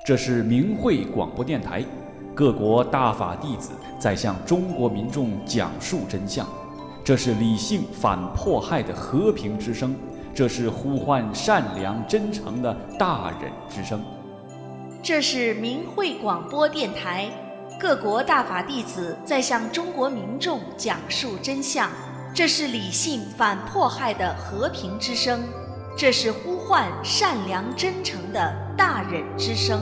这是明慧广播电台，各国大法弟子在向中国民众讲述真相。这是理性反迫害的和平之声，这是呼唤善良真诚的大忍之声。 这是明慧广播电台，各国大法弟子在向中国民众讲述真相。这是理性反迫害的和平之声，这是呼唤善良真诚的大忍之声。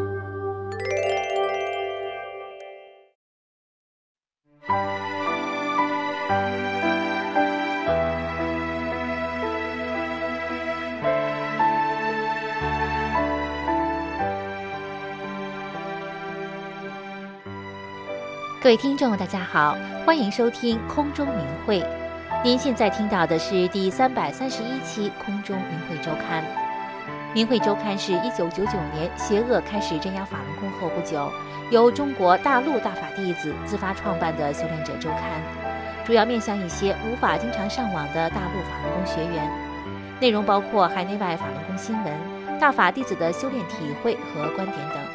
各位听众大家好，欢迎收听空中明慧。您现在听到的是第331期空中明慧周刊。明慧周刊是1999年邪恶开始镇压法轮功后不久，由中国大陆大法弟子自发创办的修炼者周刊，主要面向一些无法经常上网的大陆法轮功学员，内容包括海内外法轮功新闻、大法弟子的修炼体会和观点等。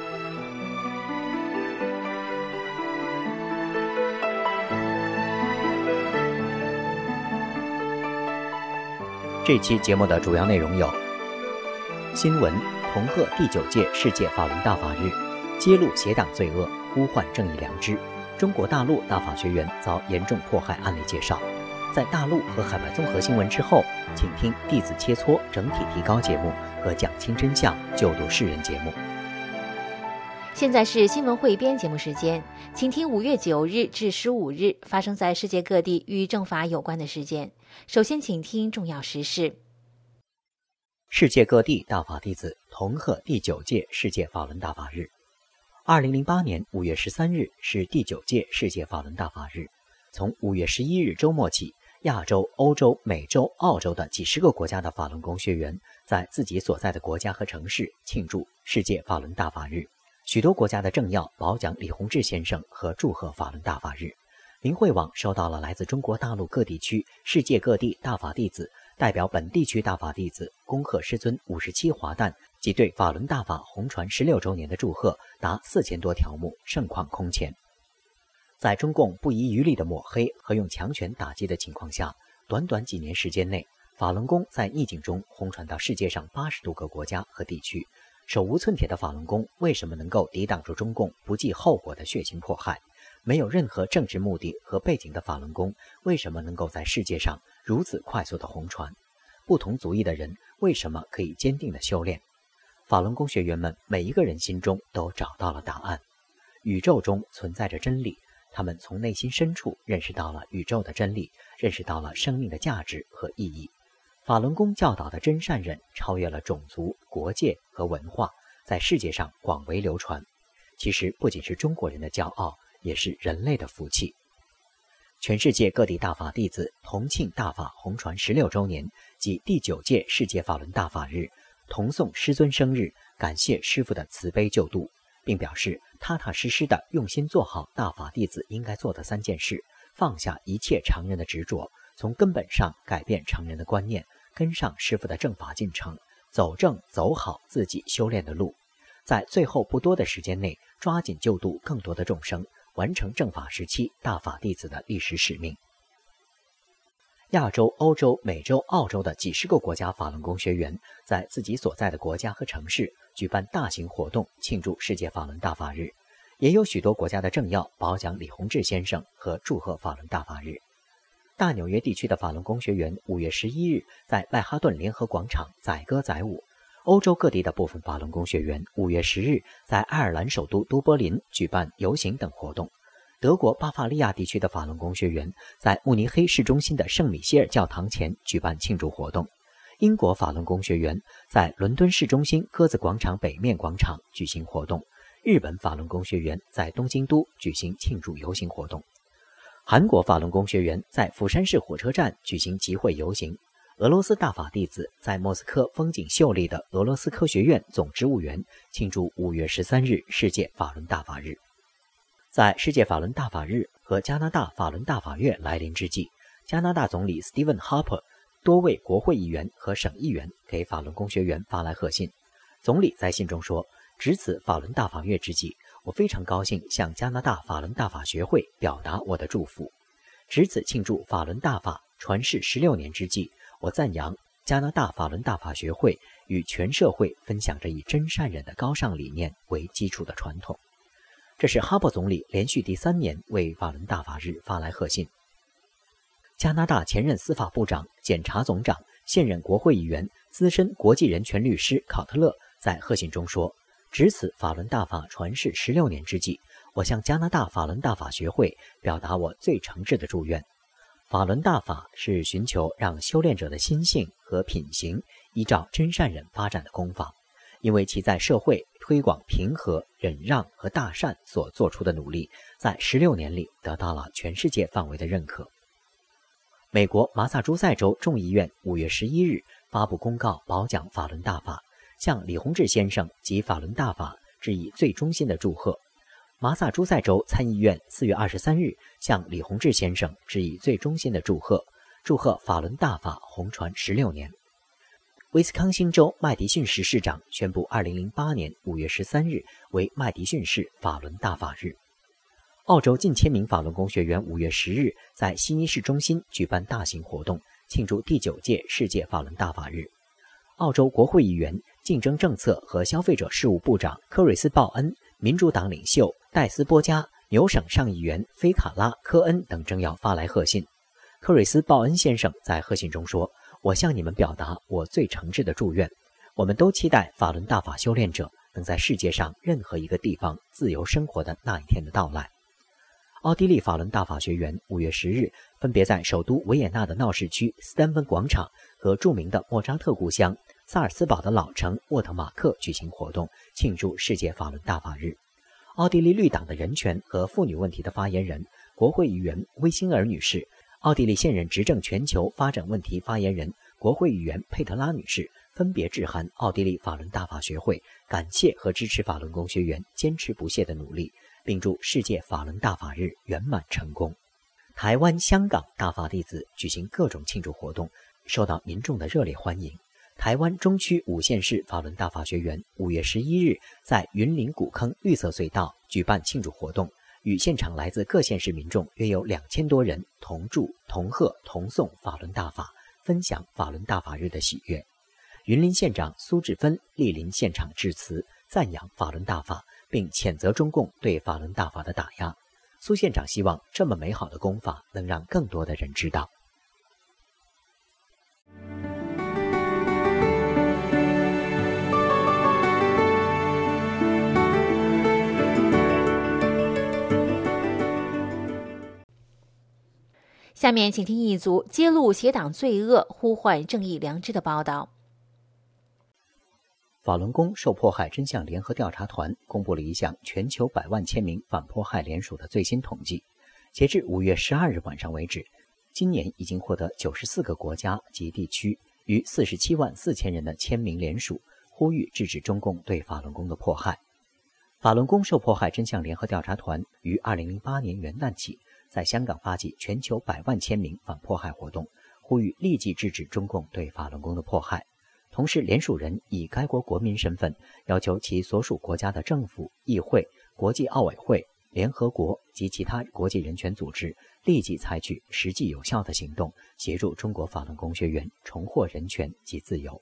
这期节目的主要内容有：新闻，同贺第9届世界法轮大法日，揭露邪党罪恶，呼唤正义良知。中国大陆大法学员遭严重迫害案例介绍。在大陆和海外综合新闻之后，请听弟子切磋整体提高节目和讲清真相救度世人节目。 现在是新闻汇编节目时间，请听5月9日至15日发生在世界各地与政法有关的事件。首先请听重要时事。 世界各地大法弟子同贺第9届世界法轮大法日。2008年5月13日是第9届世界法轮大法日。从5月11日周末起，亚洲、欧洲、美洲、澳洲的几十个国家的法轮功学员在自己所在的国家和城市庆祝世界法轮大法日。许多国家的政要褒奖李洪志先生和祝贺法轮大法日。明慧网收到了来自中国大陆各地区、世界各地大法弟子代表本地区大法弟子恭贺师尊57华诞及对法轮大法弘传16周年的祝贺达4000多条目，盛况空前。在中共不遗余力的抹黑和用强权打击的情况下，短短几年时间内，法轮功在逆境中弘传到世界上80多个国家和地区。手无寸铁的法轮功为什么能够抵挡住中共不计后果的血腥迫害？没有任何政治目的和背景的法轮功为什么能够在世界上如此快速的红传？不同族裔的人为什么可以坚定的修炼？法轮功学员们每一个人心中都找到了答案。宇宙中存在着真理，他们从内心深处认识到了宇宙的真理，认识到了生命的价值和意义。法轮功教导的真善忍超越了种族、国界和文化，在世界上广为流传。其实不仅是中国人的骄傲，也是人类的福气。全世界各地大法弟子同庆大法弘传16周年及第9届世界法轮大法日，同颂师尊生日，感谢师父的慈悲救度，并表示踏踏实实的用心做好大法弟子应该做的3件事，放下一切常人的执着，从根本上改变常人的观念，跟上师父的正法进程，走正走好自己修炼的路，在最后不多的时间内抓紧救度更多的众生，完成正法时期大法弟子的历史使命。亚洲、欧洲、美洲、澳洲的几十个国家法轮功学员在自己所在的国家和城市举办大型活动庆祝世界法轮大法日，也有许多国家的政要褒奖李洪志先生和祝贺法轮大法日。大纽约地区的法轮功学员5月11日在曼哈顿联合广场载歌载舞。欧洲各地的部分法轮功学员5月10日在爱尔兰首都都柏林举办游行等活动。德国巴伐利亚地区的法轮功学员在慕尼黑市中心的圣米歇尔教堂前举办庆祝活动。英国法轮功学员在伦敦市中心鸽子广场北面广场举行活动。日本法轮功学员在东京都举行庆祝游行活动。韩国法轮功学员在釜山市火车站举行集会游行。俄罗斯大法弟子在莫斯科风景秀丽的俄罗斯科学院总植物园庆祝5月13日世界法轮大法日。在世界法轮大法日和加拿大法轮大法月来临之际，加拿大总理 Stephen Harper 多位国会议员和省议员给法轮功学员发来贺信。总理在信中说， 值此法轮大法月之际，我非常高兴向加拿大法轮大法学会表达我的祝福。值此庆祝法轮大法传世16年之际，我赞扬加拿大法轮大法学会与全社会分享着以真善忍的高尚理念为基础的传统。这是哈珀总理连续第3年为法轮大法日发来贺信。加拿大前任司法部长、检察总长、现任国会议员、资深国际人权律师考特勒在贺信中说，值此法轮大法传世16年之际，我向加拿大法轮大法学会表达我最诚挚的祝愿。法轮大法是寻求让修炼者的心性和品行依照真善忍发展的功法，因为其在社会推广平和、忍让和大善所做出的努力，在16年里得到了全世界范围的认可。美国麻萨诸塞州众议院5月11日发布公告褒奖法轮大法，向李洪志先生及法轮大法致以最衷心的祝贺。麻萨诸塞州参议院4月23日向李洪志先生致以最衷心的祝贺，祝贺法轮大法红传16年。威斯康星州麦迪逊市市长宣布2008年5月13日为麦迪逊市法轮大法日。澳洲近千名法轮功学员5月10日在悉尼市中心举办大型活动，庆祝第9届世界法轮大法日。澳洲国会议员、竞争政策和消费者事务部长科瑞斯·鲍恩、民主党领袖戴斯·波加、纽省上议员菲卡拉·科恩等政要发来贺信。科瑞斯·鲍恩先生在贺信中说，我向你们表达我最诚挚的祝愿，我们都期待法轮大法修炼者能在世界上任何一个地方自由生活的那一天的到来。奥地利法轮大法学员5月10日分别在首都维也纳的闹市区斯丹芬广场和著名的莫扎特故乡萨尔茨堡的老城沃特马克举行活动，庆祝世界法轮大法日。奥地利绿党的人权和妇女问题的发言人、国会议员威辛尔女士，奥地利现任执政全球发展问题发言人、国会议员佩特拉女士分别致函奥地利法轮大法学会，感谢和支持法轮功学员坚持不懈的努力，并祝世界法轮大法日圆满成功。台湾、香港大法弟子举行各种庆祝活动，受到民众的热烈欢迎。台湾中区5县市法轮大法学员5月11日在云林古坑绿色隧道举办庆祝活动，与现场来自各县市民众约有2000多人同祝、同贺、同颂法轮大法，分享法轮大法日的喜悦。云林县长苏志芬莅临现场致辞，赞扬法轮大法，并谴责中共对法轮大法的打压。苏县长希望这么美好的功法能让更多的人知道。 下面请听一组揭露邪党罪恶、呼唤正义良知的报道。 法轮功受迫害真相联合调查团公布了一项全球100万签名反迫害联署的最新统计。截至5月12日晚上为止，今年已经获得94个国家及地区逾47万4千人的签名联署，呼吁制止中共对法轮功的迫害。法轮功受迫害真相联合调查团于2008年元旦起，在香港发起全球100万签名反迫害活动，呼吁立即制止中共对法轮功的迫害。同时，联署人以该国国民身份，要求其所属国家的政府、议会、国际奥委会、联合国及其他国际人权组织立即采取实际有效的行动，协助中国法轮功学员重获人权及自由。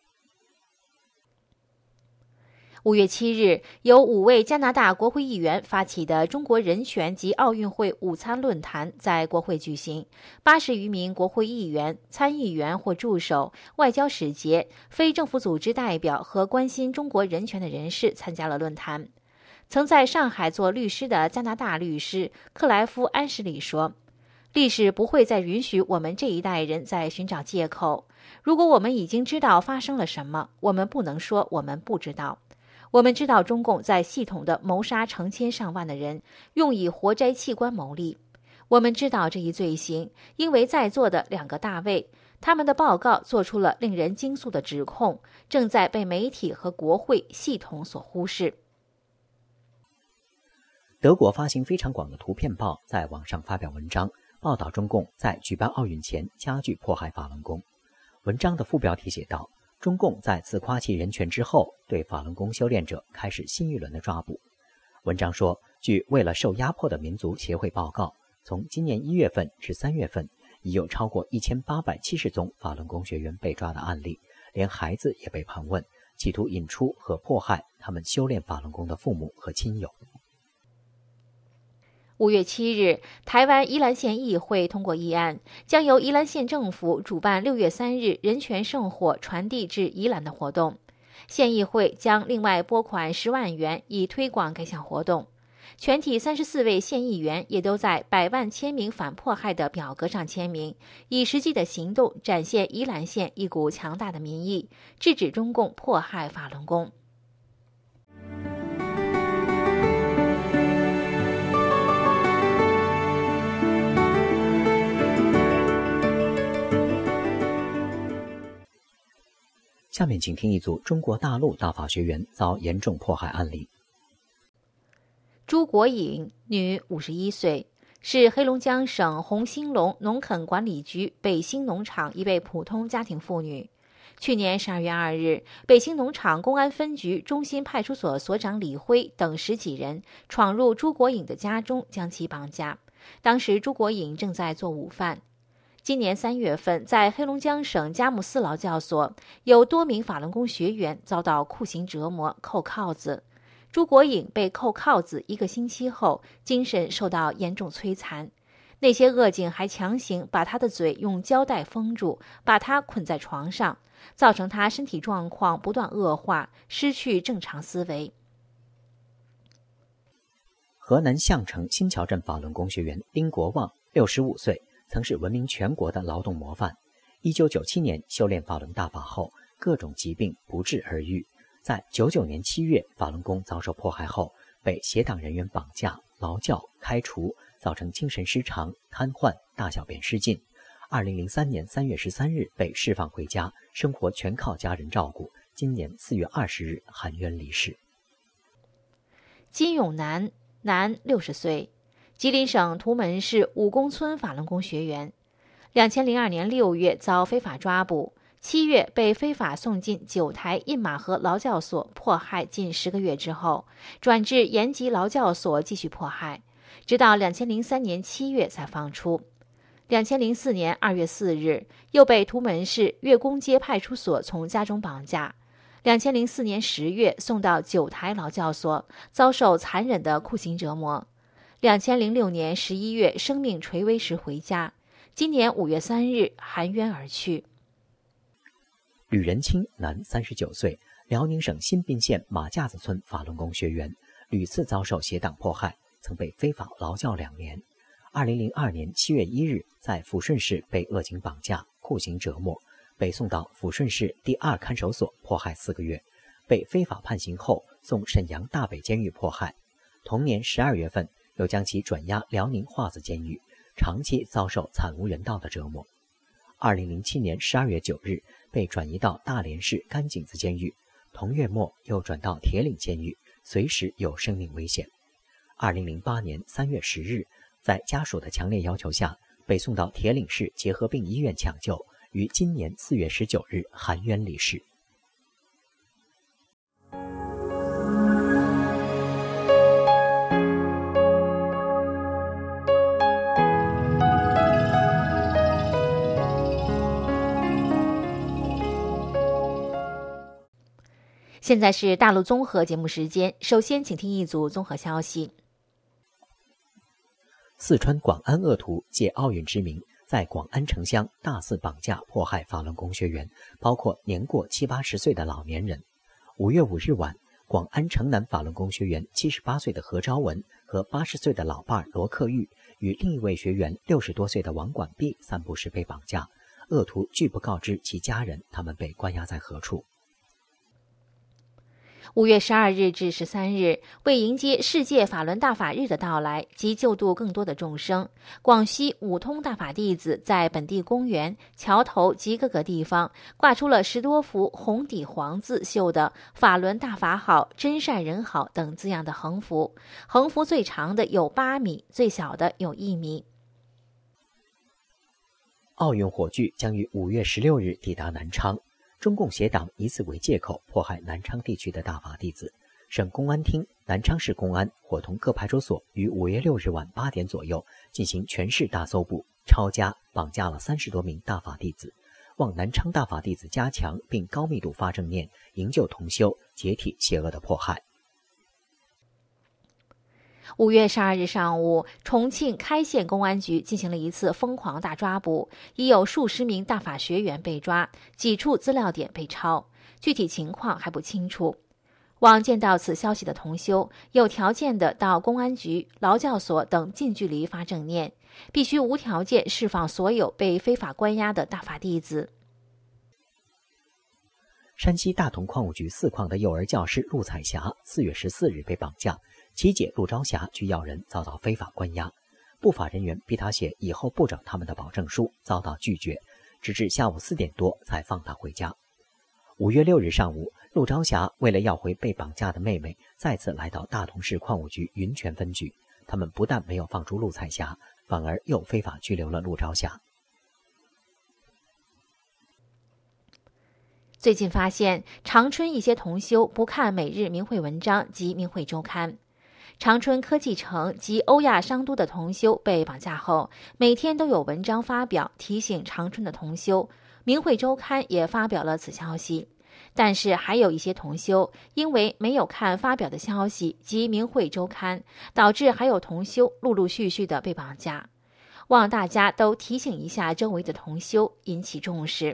5月7日，由5位加拿大国会议员发起的中国人权及奥运会午餐论坛在国会举行。80余名国会议员、参议员或助手、外交使节、非政府组织代表和关心中国人权的人士参加了论坛。曾在上海做律师的加拿大律师克莱夫·安什里说，历史不会再允许我们这一代人在寻找借口。如果我们已经知道发生了什么，我们不能说我们不知道。我们知道中共在系统地谋杀成千上万的人，用以活摘器官牟利。我们知道这一罪行，因为在座的2个大卫，他们的报告做出了令人惊悚的指控，正在被媒体和国会系统所忽视。 德国发行非常广的图片报在网上发表文章，报道中共在举办奥运前加剧迫害法轮功。文章的副标题写道： 中共在自夸其人权之后，对法轮功修炼者开始新一轮的抓捕。文章说，据为了受压迫的民族协会报告，从今年1月份至3月份，已有超过1870宗法轮功学员被抓的案例，连孩子也被盘问，企图引出和迫害他们修炼法轮功的父母和亲友。 5月7日，台湾宜兰县议会通过议案，将由宜兰县政府主办6月3日人权圣火传递至宜兰的活动。县议会将另外拨款10万元，以推广该项活动。全体34位县议员也都在100万签名反迫害的表格上签名，以实际的行动展现宜兰县一股强大的民意，制止中共迫害法轮功。 下面请听一组中国大陆大法学员遭严重迫害案例。 朱国颖，女，51岁，是黑龙江省红兴隆农垦管理局北兴农场一位普通家庭妇女。去年12月2日，北兴农场公安分局中心派出所所长李辉等10几人闯入朱国颖的家中，将其绑架。当时朱国颖正在做午饭。今年3月份，在黑龙江省佳木斯劳教所，有多名法轮功学员遭到酷刑折磨、扣铐子。朱国颖被扣铐子1个星期后，精神受到严重摧残。那些恶警还强行把他的嘴用胶带封住，把他捆在床上，造成他身体状况不断恶化，失去正常思维。 河南项城新桥镇法轮功学员丁国旺，65岁，曾是闻名全国的劳动模范。1997年修炼法轮大法后，各种疾病不治而愈。在99年7月，法轮功遭受迫害后，被协党人员绑架、劳教、开除，造成精神失常、瘫痪、大小便失禁。2003年3月13日被释放回家，生活全靠家人照顾。今年4月20日含冤离世。 金永南，男，60岁，吉林省图门市武功村法轮功学员。2002年6月遭非法抓捕，7月被非法送进九台印马河劳教所迫害近10个月之后，转至延吉劳教所继续迫害，直到2003年7月才放出。2004年2月4日，又被图门市月宫街派出所从家中绑架。2004年10月送到九台劳教所，遭受残忍的酷刑折磨。2006年11月生命垂危时回家，今年5月3日含冤而去。 吕仁清，男，39岁，辽宁省新宾县马架子村法轮功学员，屡次遭受协党迫害，曾被非法劳教2年。2002年7月1日，在抚顺市被恶警绑架、酷刑折磨，被送到抚顺市第2看守所迫害4个月，被非法判刑后送沈阳大北监狱迫害。同年12月份，又将其转押辽宁化子监狱，长期遭受惨无人道的折磨。2007年12月9日，被转移到大连市甘井子监狱，同月末又转到铁岭监狱，随时有生命危险。2008年3月10日，在家属的强烈要求下，被送到铁岭市结核病医院抢救，于今年4月19日含冤离世。 现在是大陆综合节目时间，首先请听一组综合消息。 四川广安恶徒借奥运之名，在广安城乡大肆绑架迫害法轮功学员，包括年过70、80岁的老年人。5月5日晚，广安城南法轮功学员78岁的何昭文和80岁的老伴罗克玉与另一位学员60多岁的王管碧散步时被绑架，恶徒拒不告知其家人他们被关押在何处。 5月12日至13日，为迎接世界法轮大法日的到来及救度更多的众生，广西五通大法弟子在本地公园、桥头及各个地方挂出了10多幅红底黄字绣的“法轮大法好，真善人好”等字样的横幅，横幅最长的有8米，最小的有1米。 奥运火炬将于5月16日抵达南昌。 中共邪党以此为借口迫害南昌地区的大法弟子。省公安厅、南昌市公安伙同各派出所于5月6日晚8点左右进行全市大搜捕，抄家绑架了30多名大法弟子，望南昌大法弟子加强并高密度发正念，营救同修，解体邪恶的迫害。 5月12日上午，重庆开县公安局进行了一次疯狂大抓捕，已有数十名大法学员被抓，几处资料点被抄，具体情况还不清楚。望见到此消息的同修，有条件的到公安局、劳教所等近距离发正念，必须无条件释放所有被非法关押的大法弟子。 山西大同矿务局4矿的幼儿教师陆彩霞4月14日被绑架，其姐陆朝霞去要人遭到非法关押，不法人员逼她写以后不找他们的保证书，遭到拒绝，直至下午4点多才放她回家。5月6日上午，陆朝霞为了要回被绑架的妹妹，再次来到大同市矿务局云泉分局。他们不但没有放出陆彩霞，反而又非法拘留了陆朝霞。 最近发现，长春一些同修不看每日明慧文章及明慧周刊。长春科技城及欧亚商都的同修被绑架后，每天都有文章发表提醒长春的同修，明慧周刊也发表了此消息。但是还有一些同修因为没有看发表的消息及明慧周刊，导致还有同修陆陆续续的被绑架。望大家都提醒一下周围的同修，引起重视。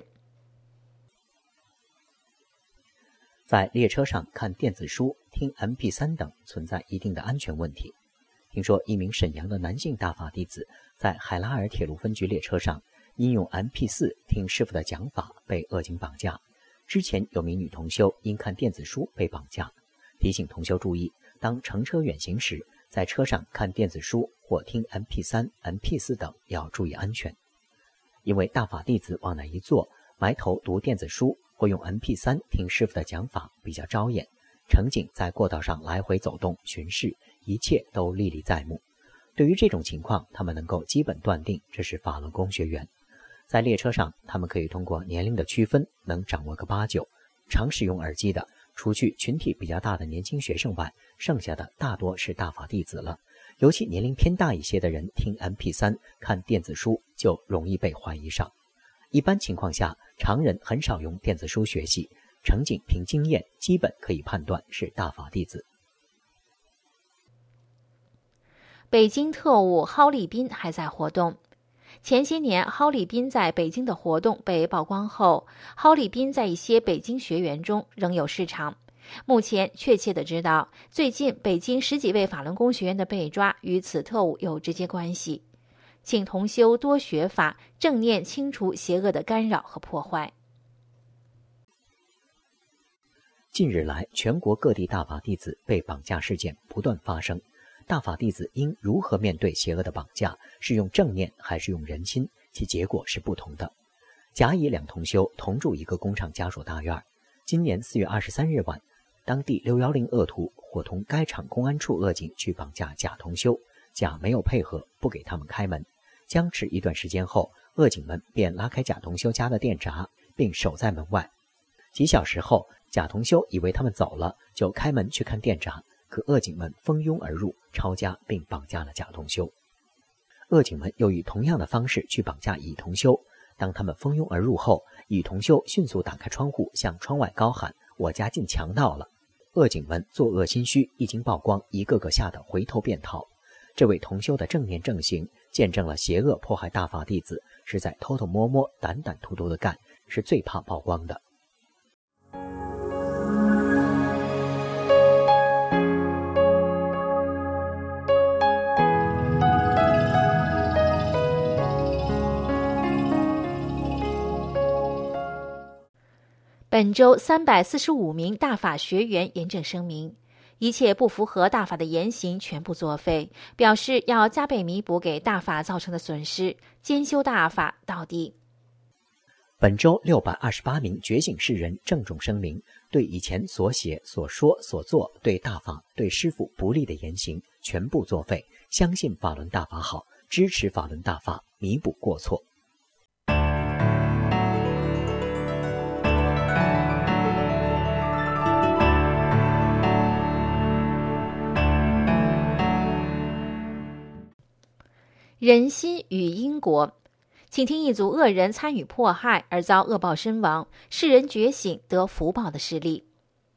在列车上看电子书、听 MP3 等存在一定的安全问题。听说一名沈阳的男性大法弟子在海拉尔铁路分局列车上因用 MP4 听师傅的讲法被恶警绑架。之前有名女同修因看电子书被绑架，提醒同修注意，当乘车远行时，在车上看电子书或听 MP3、MP4 等要注意安全。因为大法弟子往那一坐，埋头读电子书或用 MP3 听师傅的讲法比较招眼，乘警在过道上来回走动巡视，一切都历历在目。对于这种情况，他们能够基本断定这是法轮功学员。在列车上，他们可以通过年龄的区分能掌握个8、9。常使用耳机的，除去群体比较大的年轻学生外，剩下的大多是大法弟子了。尤其年龄偏大一些的人听 MP3 看电子书就容易被怀疑上。一般情况下，常人很少用电子书学习，乘警凭经验基本可以判断是大法弟子。 北京特务蒿立斌还在活动。前些年，蒿立斌在北京的活动被曝光后，蒿立斌在一些北京学员中仍有市场。目前确切的知道，最近北京10几位法轮功学员的被抓与此特务有直接关系。请同修多学法，正念清除邪恶的干扰和破坏。 近日来，全国各地大法弟子被绑架事件不断发生。大法弟子应如何面对邪恶的绑架？是用正念还是用人心？其结果是不同的。甲乙两同修同住一个工厂家属大院。今年4月23日晚，当地610恶徒伙同该厂公安处恶警去绑架甲同修，甲没有配合，不给他们开门。僵持一段时间后，恶警们便拉开甲同修家的电闸，并守在门外。几小时后，甲同修以为他们走了，就开门去看电闸。可恶警们蜂拥而入，抄家并绑架了甲同修。恶警们又以同样的方式去绑架乙同修。当他们蜂拥而入后，乙同修迅速打开窗户，向窗外高喊：“我家进强盗了！”恶警们作恶心虚，一经曝光，一个个吓得回头便逃。这位同修的正念正行，见证了邪恶迫害大法弟子是在偷偷摸摸、胆胆突突的干，是最怕曝光的。 本周345名大法学员严正声明，一切不符合大法的言行全部作废，表示要加倍弥补给大法造成的损失，兼修大法到底。 本周628名觉醒世人郑重声明，对以前所写、所说、所做对大法、对师父不利的言行全部作废，相信法轮大法好，支持法轮大法，弥补过错。 人心与因果。请听一组恶人参与迫害而遭恶报身亡，世人觉醒得福报的事例。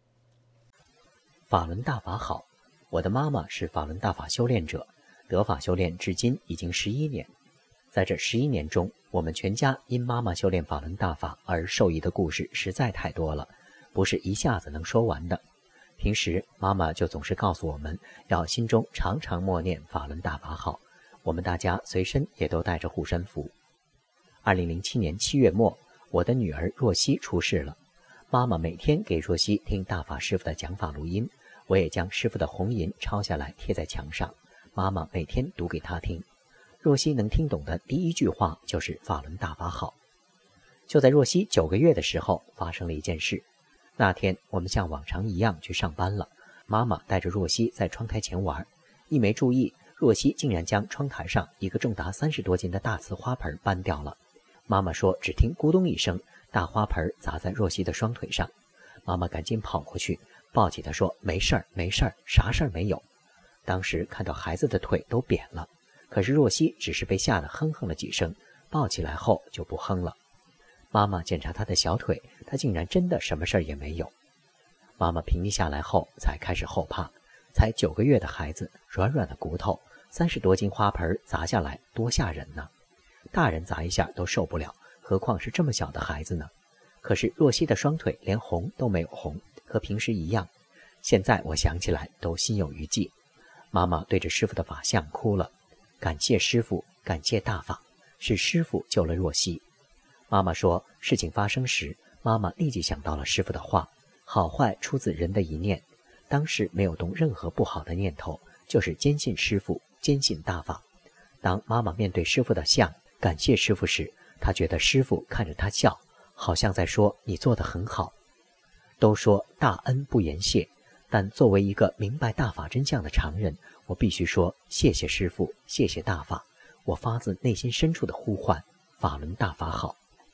法轮大法好，我的妈妈是法轮大法修炼者，得法修炼至今已经11年。在这11年中，我们全家因妈妈修炼法轮大法而受益的故事实在太多了，不是一下子能说完的。平时妈妈就总是告诉我们，要心中常常默念法轮大法好，我们大家随身也都带着护身符。2007年7月末，我的女儿若曦出世了。妈妈每天给若曦听大法师父的讲法录音，我也将师父的红印抄下来贴在墙上，妈妈每天读给她听。若曦能听懂的第一句话就是法轮大法好。就在若曦9个月的时候，发生了一件事。那天我们像往常一样去上班了，妈妈带着若曦在窗台前玩，一没注意，若曦竟然将窗台上一个重达30多斤的大瓷花盆搬掉了。妈妈说只听咕咚一声，大花盆砸在若曦的双腿上。妈妈赶紧跑过去抱起她说，没事儿没事儿，啥事儿没有。当时看到孩子的腿都扁了，可是若曦只是被吓得哼哼了几声，抱起来后就不哼了。妈妈检查她的小腿，她竟然真的什么事儿也没有。妈妈平静下来后才开始后怕，才9个月的孩子，软软的骨头，30多斤花盆砸下来多吓人呢。大人砸一下都受不了，何况是这么小的孩子呢？可是若曦的双腿连红都没有红，和平时一样。现在我想起来都心有余悸。妈妈对着师父的法像哭了，感谢师父，感谢大法，是师父救了若曦。妈妈说，事情发生时，妈妈立即想到了师父的话，好坏出自人的一念，当时没有动任何不好的念头，就是坚信师父，坚信大法。当妈妈面对师父的像感谢师父时，她觉得师父看着她笑，好像在说你做得很好。都说大恩不言谢，但作为一个明白大法真相的常人，我必须说谢谢师父，谢谢大法。我发自内心深处的呼唤，法轮大法好。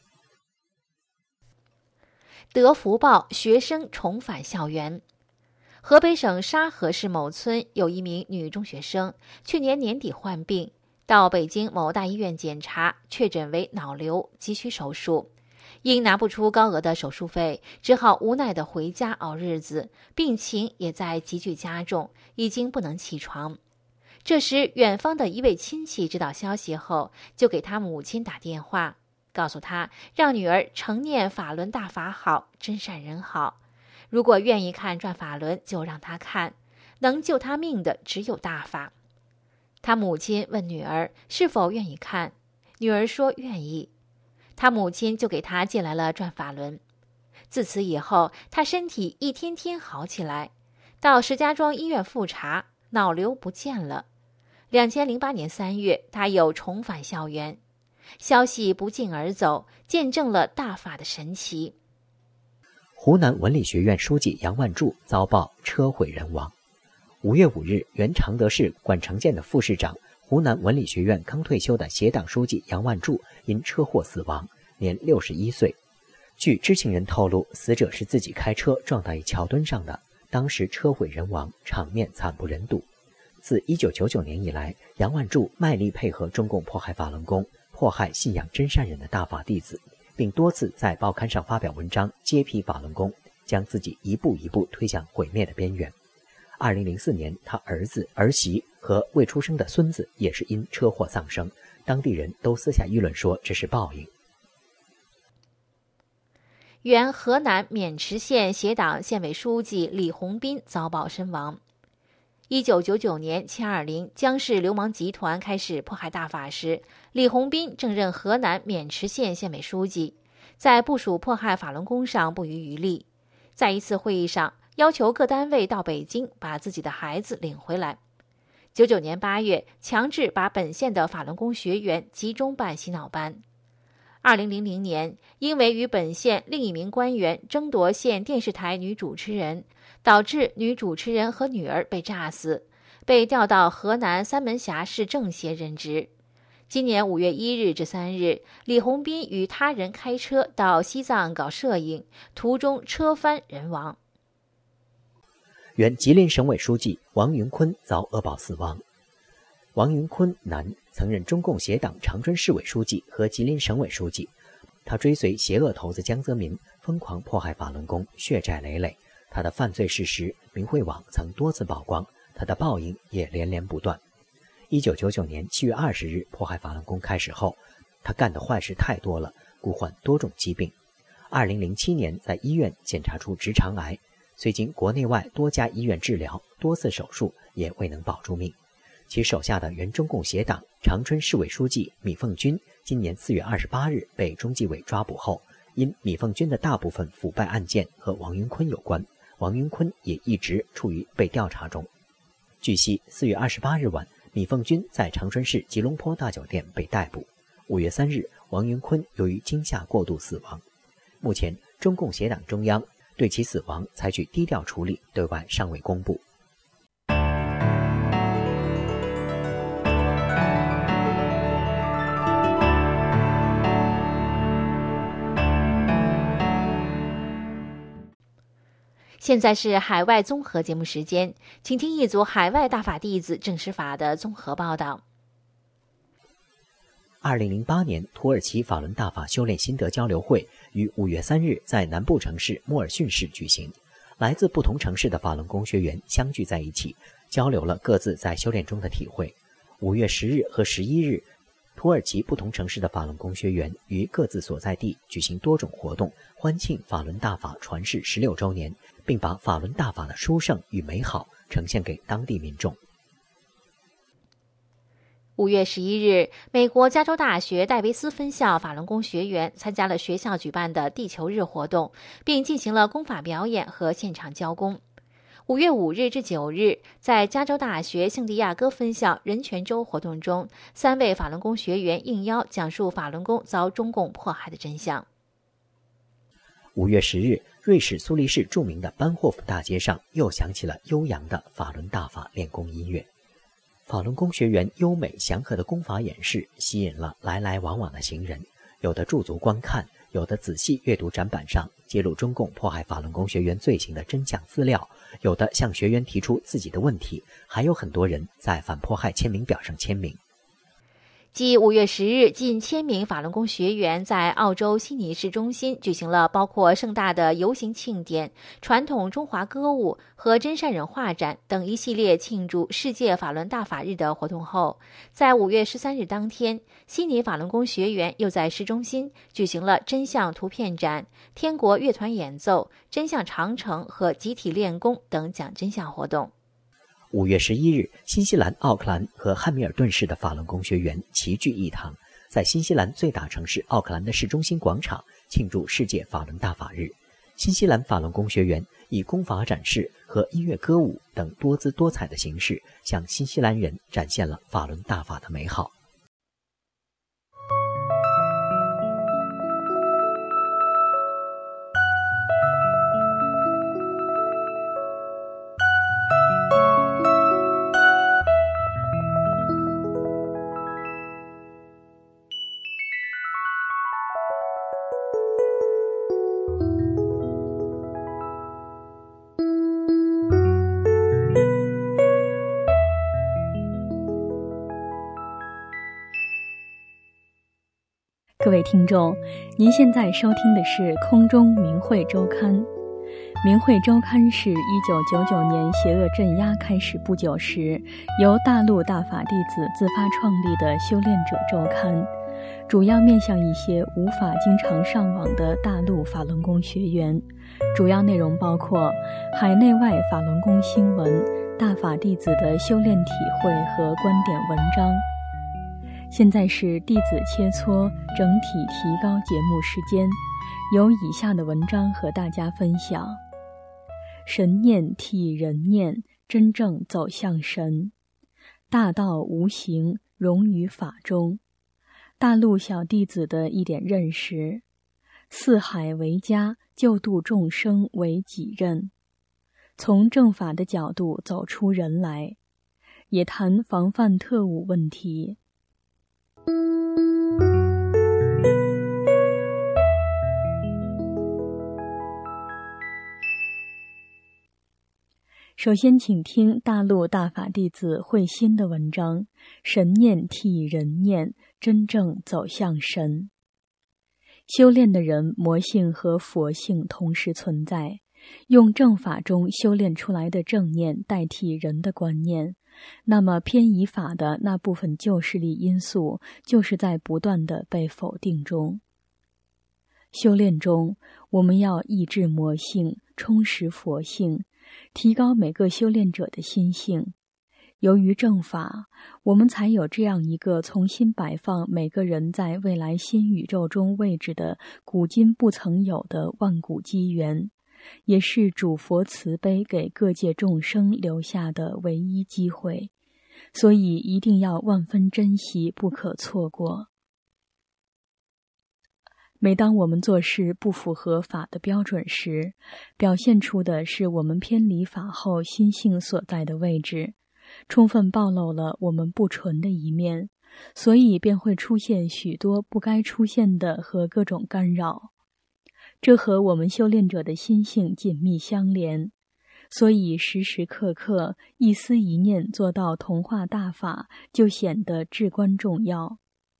得福报，学生重返校园。河北省沙河市某村有一名女中学生，去年年底患病，到北京某大医院检查，确诊为脑瘤，急需手术。因拿不出高额的手术费，只好无奈地回家熬日子，病情也在急剧加重，已经不能起床。这时，远方的一位亲戚知道消息后，就给他母亲打电话，告诉他让女儿承念法轮大法好，真善人好。如果愿意看转法轮，就让他看，能救他命的只有大法。他母亲问女儿是否愿意看，女儿说愿意。他母亲就给他借来了转法轮。自此以后，他身体一天天好起来，到石家庄医院复查，脑瘤不见了。2008年3月，他又重返校园。消息不胫而走，见证了大法的神奇。 湖南文理学院书记杨万柱遭曝车毁人亡。5月5日，原常德市管城建的副市长、湖南文理学院刚退休的协党书记杨万柱因车祸死亡，年61岁。据知情人透露，死者是自己开车撞到一桥墩上的，当时车毁人亡，场面惨不忍睹。自1999年以来，杨万柱卖力配合中共迫害法轮功，迫害信仰真善忍的大法弟子，并多次在报刊上发表文章揭批法轮功，将自己一步一步推向毁灭的边缘。2004年，他儿子、儿媳和未出生的孙子也是因车祸丧生，当地人都私下议论说这是报应。 原河南渑池县协党县委书记李洪斌遭曝身亡。1999年720江氏流氓集团开始迫害大法时，李洪斌正任河南渑池县县委书记，在部署迫害法轮功上不遗余力。在一次会议上，要求各单位到北京把自己的孩子领回来。99年8月，强制把本县的法轮功学员集中办洗脑班。2000年，因为与本县另一名官员争夺县电视台女主持人，导致女主持人和女儿被炸死，被调到河南三门峡市政协任职。今年5月1日至3日，李洪斌与他人开车到西藏搞摄影，途中车翻人亡。原吉林省委书记王云坤遭恶报死亡。王云坤，男， 曾任中共协党长春市委书记和吉林省委书记。他追随邪恶头子江泽民，疯狂迫害法轮功，血债累累。他的犯罪事实，明慧网曾多次曝光，他的报应也连连不断。1999年7月20日，迫害法轮功开始后，他干的坏事太多了，故患多种疾病。2007年在医院检查出直肠癌，虽经国内外多家医院治疗，多次手术也未能保住命。其手下的原中共协党长春市委书记米凤军今年4月28日被中纪委抓捕后，因米凤军的大部分腐败案件和王云坤有关，王云坤也一直处于被调查中。据悉，4月28日晚，米凤军在长春市吉隆坡大酒店被逮捕。5月3日，王云坤由于惊吓过度死亡。目前，中共协党中央对其死亡采取低调处理，对外尚未公布。 现在是海外综合节目时间，请听一组海外大法弟子证实法的综合报道。 2008年，土耳其法轮大法修炼心得交流会于5月3日在南部城市莫尔逊市举行。来自不同城市的法轮功学员相聚在一起，交流了各自在修炼中的体会。5月10日和11日，土耳其不同城市的法轮功学员于各自所在地举行多种活动，欢庆法轮大法传世16周年，并把法轮大法的殊胜与美好呈现给当地民众。 5月11日，美国加州大学戴维斯分校法轮功学员参加了学校举办的地球日活动，并进行了功法表演和现场教功。5月5日至9日，在加州大学圣地亚哥分校人权周活动中，3位法轮功学员应邀讲述法轮功遭中共迫害的真相。 5月10日，瑞士苏黎世著名的班霍夫大街上又响起了悠扬的法轮大法练功音乐。法轮功学员优美祥和的功法演示吸引了来来往往的行人，有的驻足观看，有的仔细阅读展板上揭露中共迫害法轮功学员罪行的真相资料，有的向学员提出自己的问题，还有很多人在反迫害签名表上签名。 继5月10日，近1000名法轮功学员在澳洲悉尼市中心举行了包括盛大的游行庆典、传统中华歌舞和真善忍画展等一系列庆祝世界法轮大法日的活动后，在5月13日当天，悉尼法轮功学员又在市中心举行了真相图片展、天国乐团演奏、真相长城和集体练功等讲真相活动。 5月11日，新西兰奥克兰和汉密尔顿市的法轮功学员齐聚一堂，在新西兰最大城市奥克兰的市中心广场庆祝世界法轮大法日。新西兰法轮功学员以功法展示和音乐歌舞等多姿多彩的形式，向新西兰人展现了法轮大法的美好。 各位听众，您现在收听的是空中明慧周刊。明慧周刊是1999年邪恶镇压开始不久时，由大陆大法弟子自发创立的修炼者周刊，主要面向一些无法经常上网的大陆法轮功学员。主要内容包括海内外法轮功新闻、大法弟子的修炼体会和观点文章。现在是弟子切磋整体提高节目时间，有以下的文章和大家分享：神念替人念，真正走向神；大道无形，融于法中；大陆小弟子的一点认识；四海为家，救度众生为己任；从正法的角度走出人来；也谈防范特务问题。 首先请听大陆大法弟子慧心的文章：神念替人念，真正走向神。修炼的人，魔性和佛性同时存在，用正法中修炼出来的正念代替人的观念，那么偏移法的那部分旧势力因素就是在不断地被否定中。修炼中，我们要抑制魔性，充实佛性，提高每个修炼者的心性。由于正法，我们才有这样一个重新摆放每个人在未来新宇宙中位置的古今不曾有的万古机缘，也是主佛慈悲给各界众生留下的唯一机会，所以一定要万分珍惜，不可错过。每当我们做事不符合法的标准时，表现出的是我们偏离法后心性所在的位置，充分暴露了我们不纯的一面，所以便会出现许多不该出现的和各种干扰。这和我们修炼者的心性紧密相连，所以时时刻刻一思一念做到同化大法，就显得至关重要。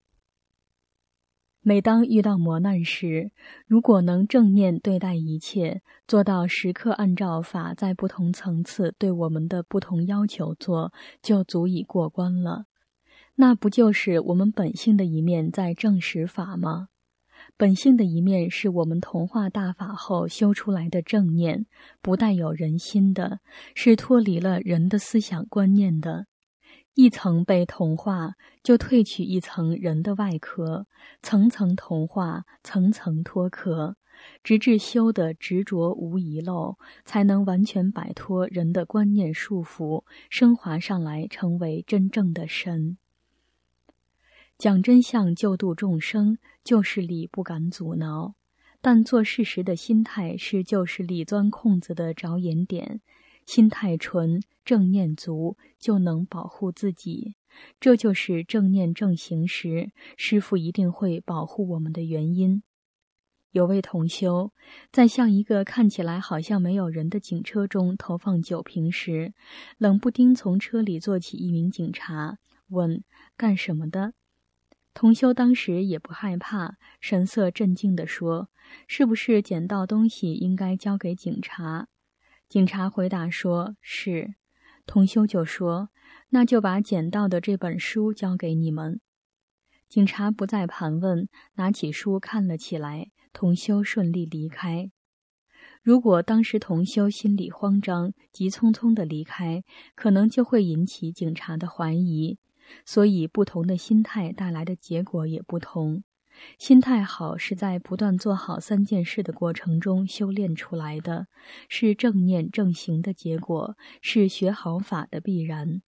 每当遇到磨难时，如果能正念对待一切，做到时刻按照法在不同层次对我们的不同要求做，就足以过关了。那不就是我们本性的一面在证实法吗？本性的一面是我们同化大法后修出来的正念，不带有人心的，是脱离了人的思想观念的。一层被同化，就褪去一层人的外壳，层层同化，层层脱壳，直至修的执着无遗漏，才能完全摆脱人的观念束缚，升华上来成为真正的神。讲真相救度众生，旧势力不敢阻挠，但做事实的心态是旧势力钻空子的着眼点。心态纯，正念足，就能保护自己。这就是正念正行时，师父一定会保护我们的原因。有位同修在向一个看起来好像没有人的警车中投放酒瓶时，冷不丁从车里坐起一名警察，问干什么的。同修当时也不害怕，神色镇静地说，是不是捡到东西应该交给警察？警察回答说是。同修就说，那就把捡到的这本书交给你们。警察不再盘问，拿起书看了起来，同修顺利离开。如果当时同修心里慌张，急匆匆地离开，可能就会引起警察的怀疑，所以不同的心态带来的结果也不同。心态好是在不断做好3件事的过程中修炼出来的，是正念正行的结果，是学好法的必然。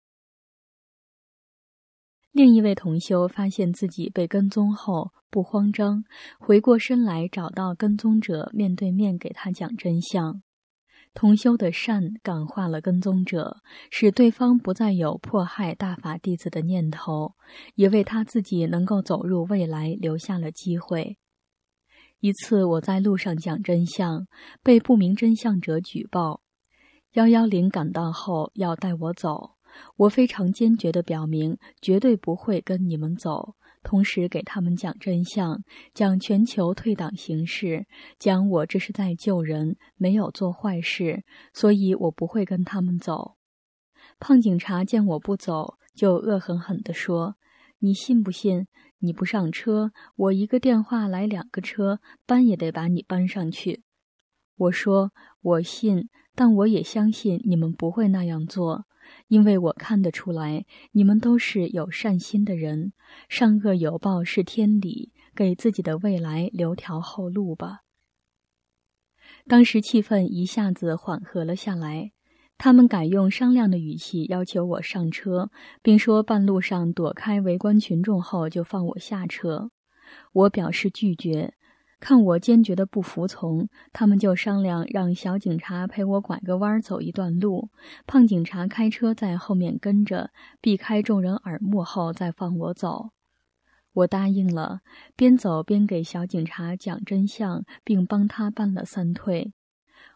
另一位同修发现自己被跟踪后不慌张，回过身来找到跟踪者，面对面给他讲真相。同修的善感化了跟踪者，使对方不再有迫害大法弟子的念头，也为他自己能够走入未来留下了机会。一次我在路上讲真相，被不明真相者举报，110赶到后要带我走，我非常坚决地表明绝对不会跟你们走，同时给他们讲真相，讲全球退党形势，讲我这是在救人，没有做坏事，所以我不会跟他们走。胖警察见我不走，就恶狠狠地说，你信不信？你不上车，我一个电话来2个车，搬也得把你搬上去。我说，我信，但我也相信你们不会那样做，因为我看得出来，你们都是有善心的人，善恶有报是天理，给自己的未来留条后路吧。当时气氛一下子缓和了下来，他们改用商量的语气要求我上车，并说半路上躲开围观群众后就放我下车。我表示拒绝，看我坚决的不服从，他们就商量让小警察陪我拐个弯走一段路，胖警察开车在后面跟着，避开众人耳目后再放我走。我答应了，边走边给小警察讲真相，并帮他办了3退。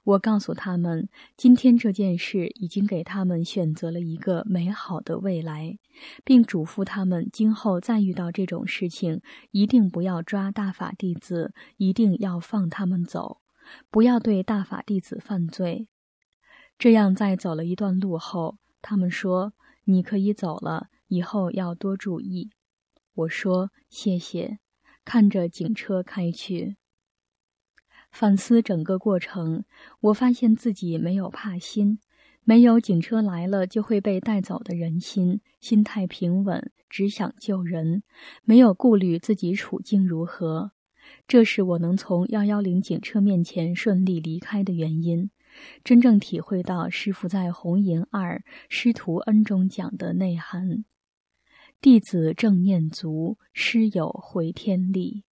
我告诉他们，今天这件事已经给他们选择了一个美好的未来，并嘱咐他们今后再遇到这种事情，一定不要抓大法弟子，一定要放他们走，不要对大法弟子犯罪。这样在走了一段路后，他们说，你可以走了，以后要多注意。我说谢谢，看着警车开去。反思整个过程，我发现自己没有怕心，没有警车来了就会被带走的人心，心态平稳，只想救人，没有顾虑自己处境如何。这是我能从110警车面前顺利离开的原因，真正体会到师父在《红银2师徒恩》中讲的内涵：弟子正念足，师有回天力。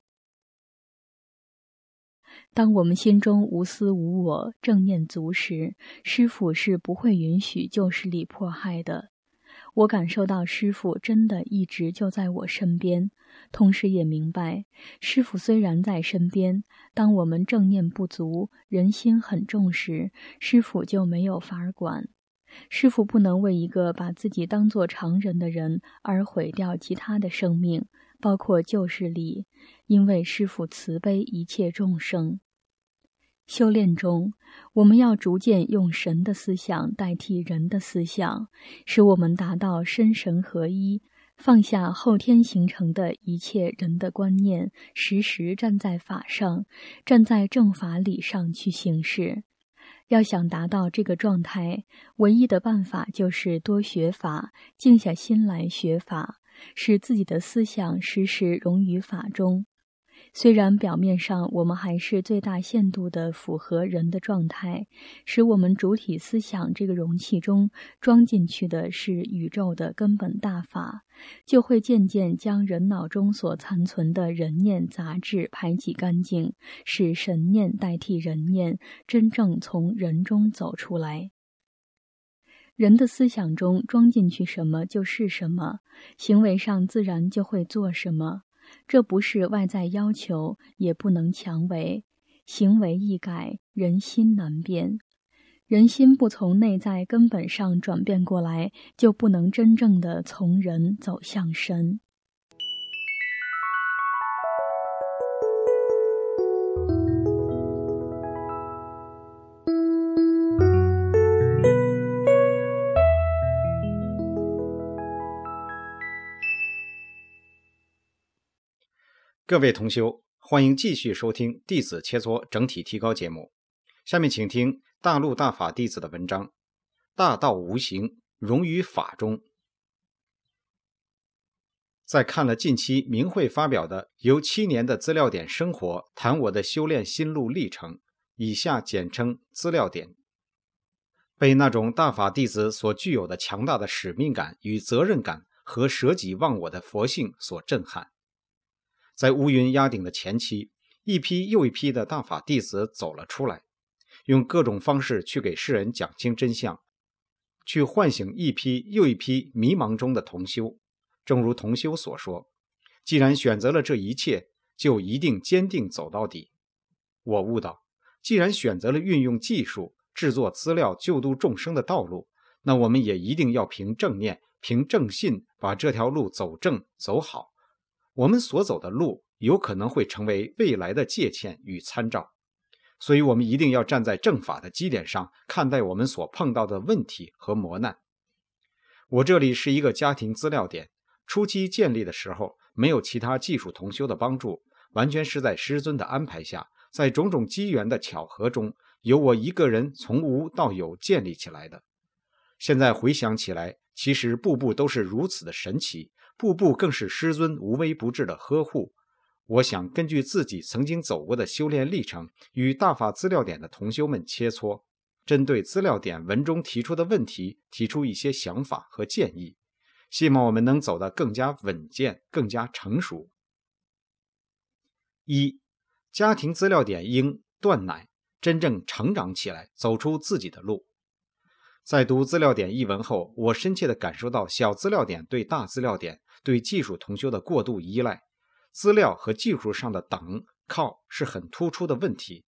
当我们心中无私无我、正念足时，师父是不会允许旧势力迫害的。我感受到师父真的一直就在我身边，同时也明白，师父虽然在身边，当我们正念不足、人心很重时，师父就没有法儿管。师父不能为一个把自己当作常人的人而毁掉其他的生命，包括旧势力，因为师父慈悲一切众生。修炼中，我们要逐渐用神的思想代替人的思想，使我们达到身神合一，放下后天形成的一切人的观念，时时站在法上，站在正法理上去行事。要想达到这个状态，唯一的办法就是多学法，静下心来学法，使自己的思想时时融于法中。虽然表面上我们还是最大限度地符合人的状态，使我们主体思想这个容器中装进去的是宇宙的根本大法，就会渐渐将人脑中所残存的人念杂质排挤干净，使神念代替人念，真正从人中走出来。人的思想中装进去什么就是什么，行为上自然就会做什么。这不是外在要求，也不能强为。行为易改，人心难变。人心不从内在根本上转变过来，就不能真正的从人走向神。 各位同修，欢迎继续收听弟子切磋整体提高节目。下面请听大陆大法弟子的文章：大道无形，融于法中。在看了近期明慧发表的由7年的资料点生活谈我的修炼心路历程，以下简称资料点，被那种大法弟子所具有的强大的使命感与责任感和舍己忘我的佛性所震撼。在乌云压顶的前期，一批又一批的大法弟子走了出来，用各种方式去给世人讲清真相，去唤醒一批又一批迷茫中的同修。正如同修所说，既然选择了这一切，就一定坚定走到底。我悟到，既然选择了运用技术制作资料救度众生的道路，那我们也一定要凭正念、凭正信把这条路走正走好。我们所走的路有可能会成为未来的借鉴与参照，所以我们一定要站在正法的基点上看待我们所碰到的问题和磨难。我这里是一个家庭资料点，初期建立的时候没有其他技术同修的帮助，完全是在师尊的安排下，在种种机缘的巧合中，由我一个人从无到有建立起来的。现在回想起来，其实步步都是如此的神奇，步步更是师尊无微不至的呵护。我想根据自己曾经走过的修炼历程，与大法资料点的同修们切磋，针对资料点文中提出的问题提出一些想法和建议，希望我们能走得更加稳健，更加成熟。1. 家庭资料点应断奶，真正成长起来，走出自己的路。在读资料点一文后，我深切地感受到小资料点对大资料点、对技术同修的过度依赖，资料和技术上的等靠是很突出的问题。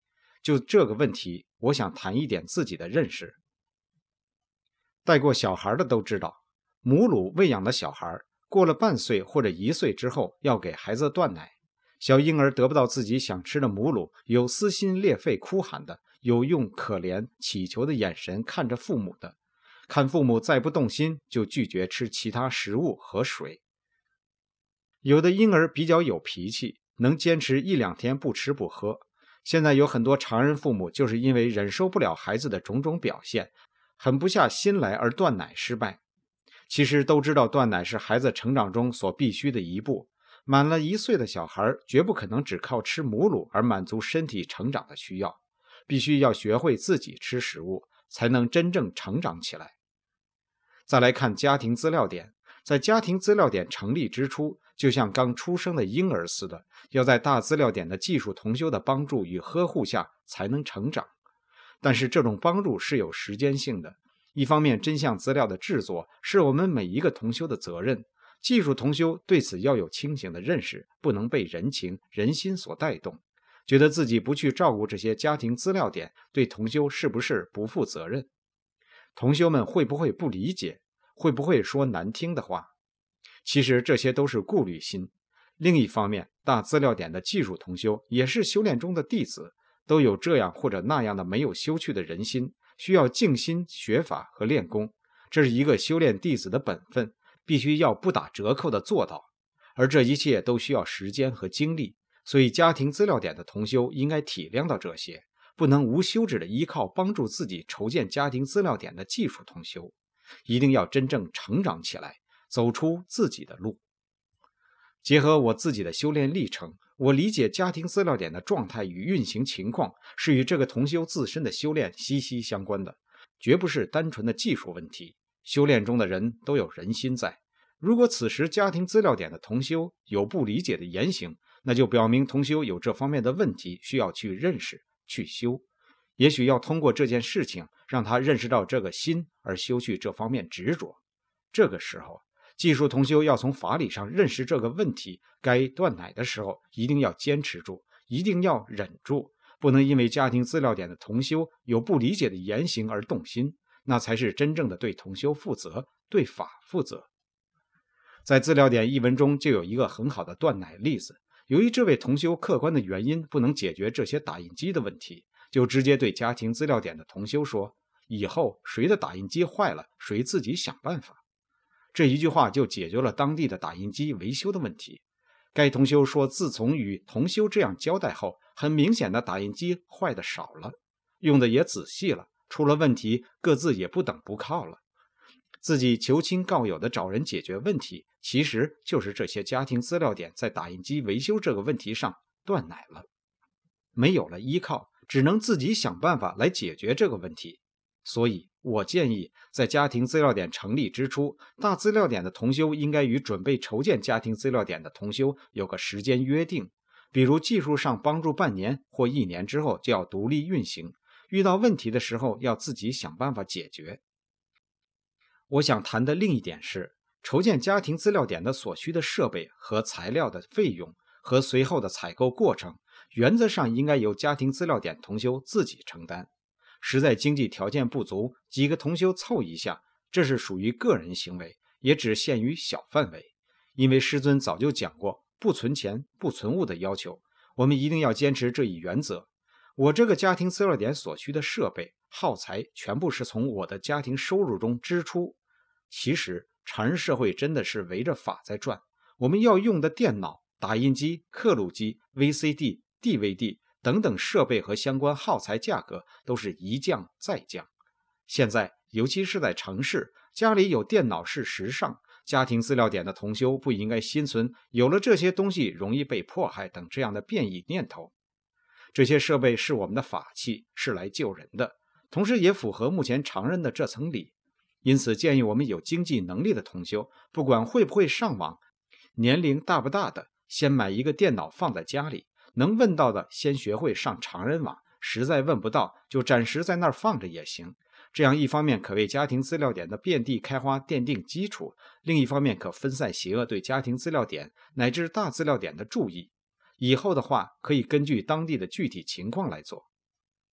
就这个问题，我想谈一点自己的认识。带过小孩的都知道，母乳喂养的小孩过了半岁或者1岁之后要给孩子断奶。小婴儿得不到自己想吃的母乳，有撕心裂肺哭喊的，有用可怜祈求的眼神看着父母的，看父母再不动心就拒绝吃其他食物和水。有的婴儿比较有脾气，能坚持1、2天不吃不喝。现在有很多常人父母就是因为忍受不了孩子的种种表现，狠不下心来而断奶失败。其实都知道断奶是孩子成长中所必须的一步，满了1岁的小孩绝不可能只靠吃母乳而满足身体成长的需要，必须要学会自己吃食物，才能真正成长起来。再来看家庭资料点，在家庭资料点成立之初，就像刚出生的婴儿似的，要在大资料点的技术同修的帮助与呵护下才能成长。但是这种帮助是有时间性的，一方面真相资料的制作是我们每一个同修的责任，技术同修对此要有清醒的认识，不能被人情人心所带动，觉得自己不去照顾这些家庭资料点，对同修是不是不负责任？同修们会不会不理解？会不会说难听的话？其实这些都是顾虑心。另一方面，大资料点的技术同修也是修炼中的弟子，都有这样或者那样的没有修去的人心，需要静心学法和练功，这是一个修炼弟子的本分，必须要不打折扣的做到。而这一切都需要时间和精力，所以家庭资料点的同修应该体谅到这些，不能无休止的依靠帮助自己筹建家庭资料点的技术同修，一定要真正成长起来，走出自己的路。结合我自己的修炼历程，我理解家庭资料点的状态与运行情况是与这个同修自身的修炼息息相关的，绝不是单纯的技术问题。修炼中的人都有人心在，如果此时家庭资料点的同修有不理解的言行，那就表明同修有这方面的问题需要去认识去修，也许要通过这件事情让他认识到这个心，而修去这方面执着。这个时候技术同修要从法理上认识这个问题，该断奶的时候一定要坚持住，一定要忍住，不能因为家庭资料点的同修有不理解的言行而动心，那才是真正的对同修负责，对法负责。在资料点译文中就有一个很好的断奶例子，由于这位同修客观的原因不能解决这些打印机的问题，就直接对家庭资料点的同修说，以后谁的打印机坏了，谁自己想办法。这一句话就解决了当地的打印机维修的问题。该同修说，自从与同修这样交代后，很明显的打印机坏的少了，用的也仔细了，出了问题各自也不等不靠了。自己求亲告友的找人解决问题，其实就是这些家庭资料点在打印机维修这个问题上断奶了，没有了依靠，只能自己想办法来解决这个问题。所以我建议，在家庭资料点成立之初，大资料点的同修应该与准备筹建家庭资料点的同修有个时间约定，比如技术上帮助半年或1年之后就要独立运行，遇到问题的时候要自己想办法解决。我想谈的另一点是，筹建家庭资料点的所需的设备和材料的费用和随后的采购过程，原则上应该由家庭资料点同修自己承担。实在经济条件不足，几个同修凑一下，这是属于个人行为，也只限于小范围。因为师尊早就讲过不存钱不存物的要求，我们一定要坚持这一原则。我这个家庭资料点所需的设备耗材全部是从我的家庭收入中支出。其实常人社会真的是围着法在转，我们要用的电脑、打印机、刻录机、VCD、DVD等等设备和相关耗材价格都是一降再降。现在尤其是在城市，家里有电脑是时尚，家庭资料点的同修不应该心存有了这些东西容易被迫害等这样的变异念头。这些设备是我们的法器，是来救人的，同时也符合目前常人的这层理。因此建议我们有经济能力的同修，不管会不会上网，年龄大不大的，先买一个电脑放在家里，能问到的先学会上常人网，实在问不到就暂时在那儿放着也行。这样一方面可为家庭资料点的遍地开花奠定基础，另一方面可分散邪恶对家庭资料点乃至大资料点的注意。以后的话可以根据当地的具体情况来做。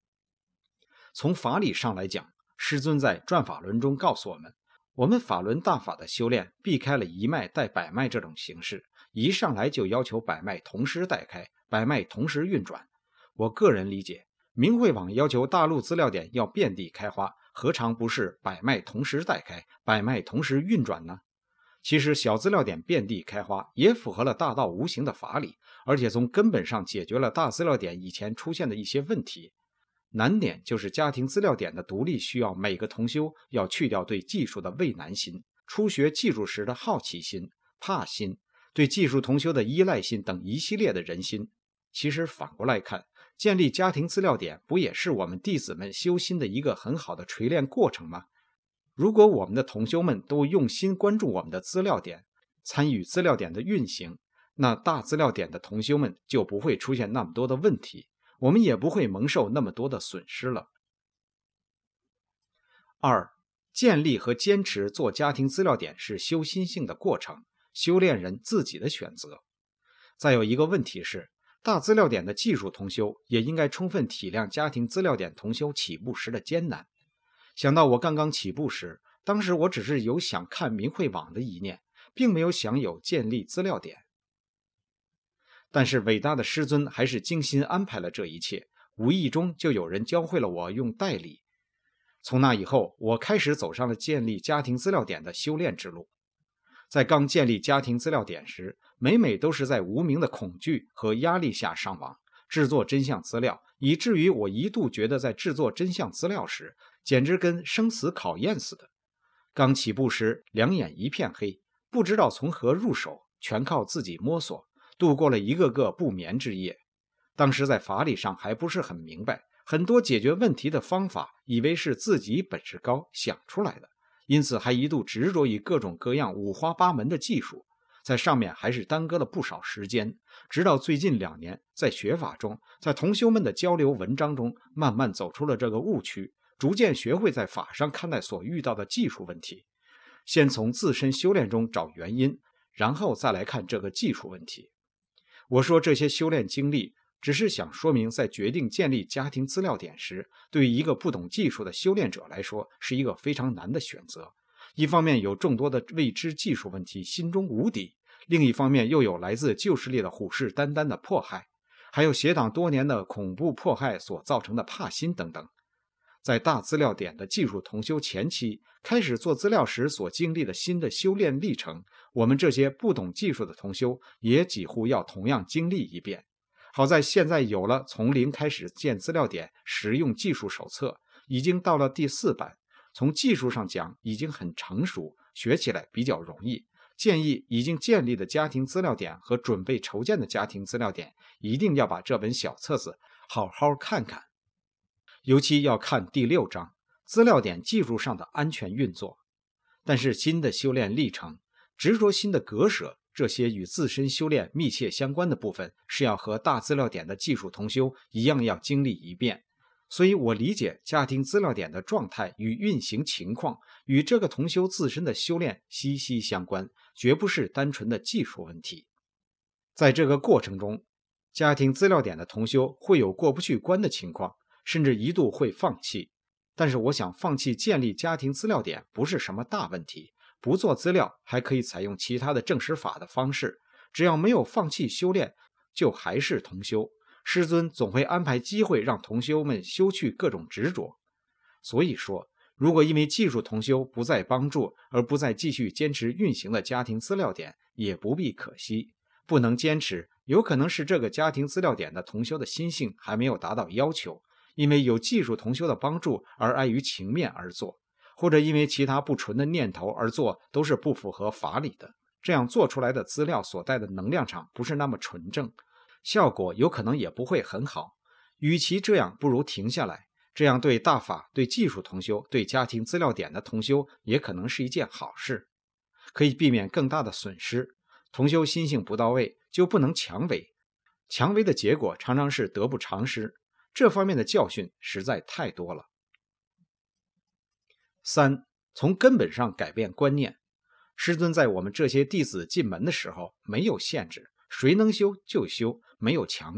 从法理上来讲，师尊在转法轮中告诉我们，我们法轮大法的修炼避开了一脉带百脉这种形式，一上来就要求百脉同时带开，百脉同时运转。我个人理解，明慧网要求大陆资料点要遍地开花，何尝不是百脉同时带开，百脉同时运转呢？其实小资料点遍地开花也符合了大道无形的法理，而且从根本上解决了大资料点以前出现的一些问题。难点就是家庭资料点的独立需要每个同修要去掉对技术的畏难心、初学技术时的好奇心、怕心、对技术同修的依赖心等一系列的人心。其实反过来看，建立家庭资料点不也是我们弟子们修心的一个很好的锤炼过程吗？如果我们的同修们都用心关注我们的资料点，参与资料点的运行，那大资料点的同修们就不会出现那么多的问题，我们也不会蒙受那么多的损失了。2. 建立和坚持做家庭资料点是修心性的过程，修炼人自己的选择。再有一个问题是，大资料点的技术同修也应该充分体谅家庭资料点同修起步时的艰难。想到我刚刚起步时，当时我只是有想看明慧网的一念，并没有想有建立资料点。但是伟大的师尊还是精心安排了这一切，无意中就有人教会了我用代理。从那以后，我开始走上了建立家庭资料点的修炼之路。在刚建立家庭资料点时，每每都是在无名的恐惧和压力下上网制作真相资料，以至于我一度觉得在制作真相资料时简直跟生死考验似的。刚起步时两眼一片黑，不知道从何入手，全靠自己摸索，度过了一个个不眠之夜。当时在法理上还不是很明白，很多解决问题的方法以为是自己本事高想出来的，因此还一度执着于各种各样五花八门的技术，在上面还是耽搁了不少时间。直到最近2年，在学法中，在同修们的交流文章中，慢慢走出了这个误区，逐渐学会在法上看待所遇到的技术问题，先从自身修炼中找原因，然后再来看这个技术问题。我说这些修炼经历只是想说明，在决定建立家庭资料点时，对于一个不懂技术的修炼者来说，是一个非常难的选择。一方面有众多的未知技术问题，心中无底；另一方面又有来自旧势力的虎视眈眈的迫害，还有邪党多年的恐怖迫害所造成的怕心等等。在大资料点的技术同修前期开始做资料时所经历的新的修炼历程，我们这些不懂技术的同修也几乎要同样经历一遍。好在现在有了从零开始建资料点实用技术手册，已经到了第4版，从技术上讲已经很成熟，学起来比较容易。建议已经建立的家庭资料点和准备筹建的家庭资料点，一定要把这本小册子好好看看。尤其要看第6章资料点技术上的安全运作。但是新的修炼历程，执着心的割舍，这些与自身修炼密切相关的部分，是要和大资料点的技术同修一样要经历一遍。所以我理解家庭资料点的状态与运行情况与这个同修自身的修炼息息相关，绝不是单纯的技术问题。在这个过程中，家庭资料点的同修会有过不去关的情况，甚至一度会放弃。但是我想放弃建立家庭资料点不是什么大问题，不做资料还可以采用其他的证实法的方式，只要没有放弃修炼，就还是同修。师尊总会安排机会让同修们修去各种执着。所以说，如果因为技术同修不再帮助而不再继续坚持运行的家庭资料点，也不必可惜。不能坚持，有可能是这个家庭资料点的同修的心性还没有达到要求，因为有技术同修的帮助而碍于情面而做，或者因为其他不纯的念头而做，都是不符合法理的。这样做出来的资料所带的能量场不是那么纯正，效果有可能也不会很好。与其这样，不如停下来，这样对大法、对技术同修、对家庭资料点的同修也可能是一件好事，可以避免更大的损失。同修心性不到位，就不能强为，强为的结果常常是得不偿失。这方面的教训实在太多了。3. 从根本上改变观念。师尊在我们这些弟子进门的时候没有限制，谁能修就修，没有强制，